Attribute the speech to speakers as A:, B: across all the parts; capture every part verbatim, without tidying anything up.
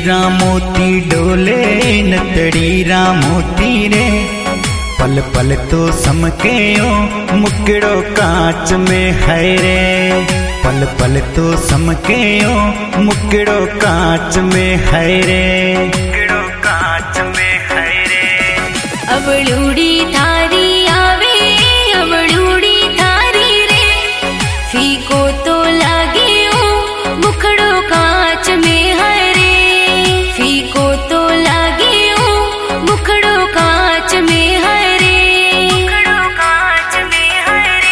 A: हीरा मोती डोले नतड़ी रा मोती रे, पल पल तो समकेयो मुकड़ो कांच में है रे, पल पल तो समकेयो मुकड़ो कांच में है रे, मुकड़ो कांच में है रे।
B: अवळूड़ी थारी आवे अवळूड़ी थारी रे, फीको तो लागे ओ मुखड़ो कांच में है रे, फीको तो लागे ओ मुखड़ो कांच में है रे, मुखड़ो कांच में है रे।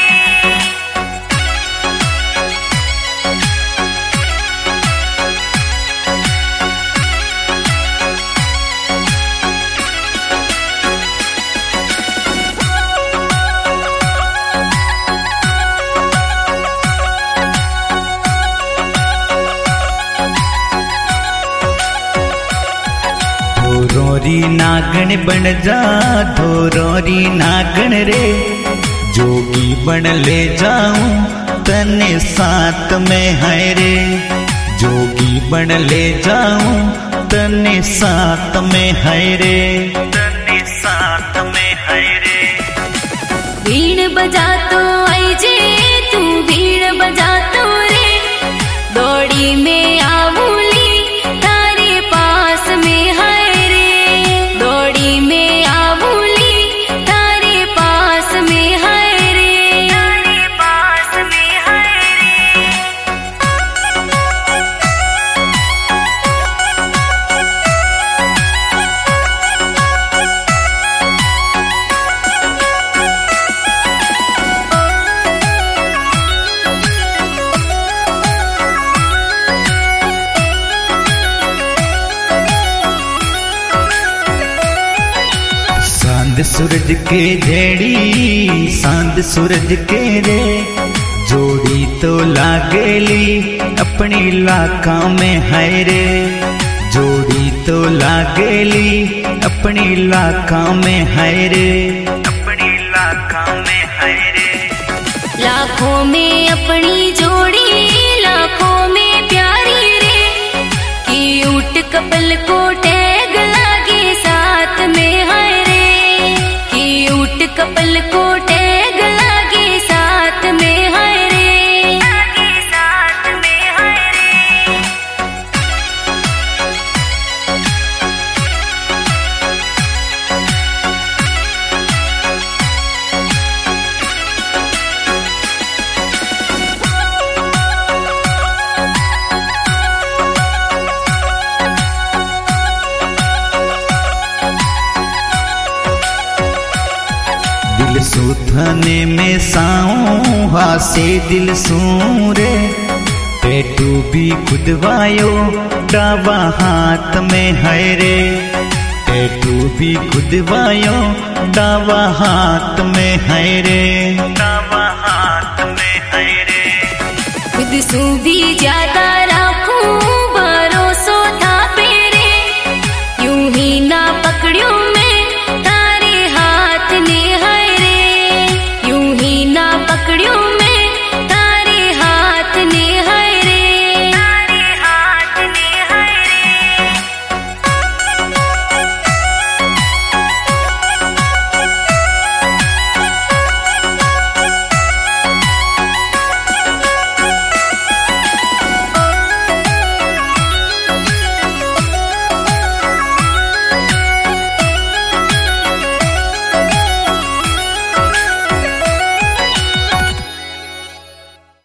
A: धोरोरी नागण बन जा धोरोरी नागण रे, जोगी बन ले जाऊं तने साथ में है रे, जोगी बन ले जाऊं तने साथ में है रे, तने साथ में है रे।
B: बीण बजा तो आई जे तू बीण बजा तो रे, दौड़ी में आवूली तारे पास में है रे, दौड़ी में आवूली तारे पास में है रे, तारे पास में है रे।
A: सांद सूरज के जेड़ी सांद सूरज के रे, जोड़ी तो लागेली अपनी लाखा में है रे, जोड़ी तो लागेली अपनी लाखा में है रे, अपनी लाखा में है रे।
B: लाखों में अपनी जोड़ी लाखों में प्यारी रे, की ऊट कपल को टैग लागे साथ में है रे, की ऊट कपल को टैग लागे साथ में है रे, लागे साथ में है रे।
A: दिल सूथने में साऊं हासे दिल सूरे, पेटू भी खुदवायो डावा हाथ में है रे, पेटू भी खुदवायो डावा हाथ में है रे, डावा हाथ में है रे।
B: खुद सू भी ज्यादा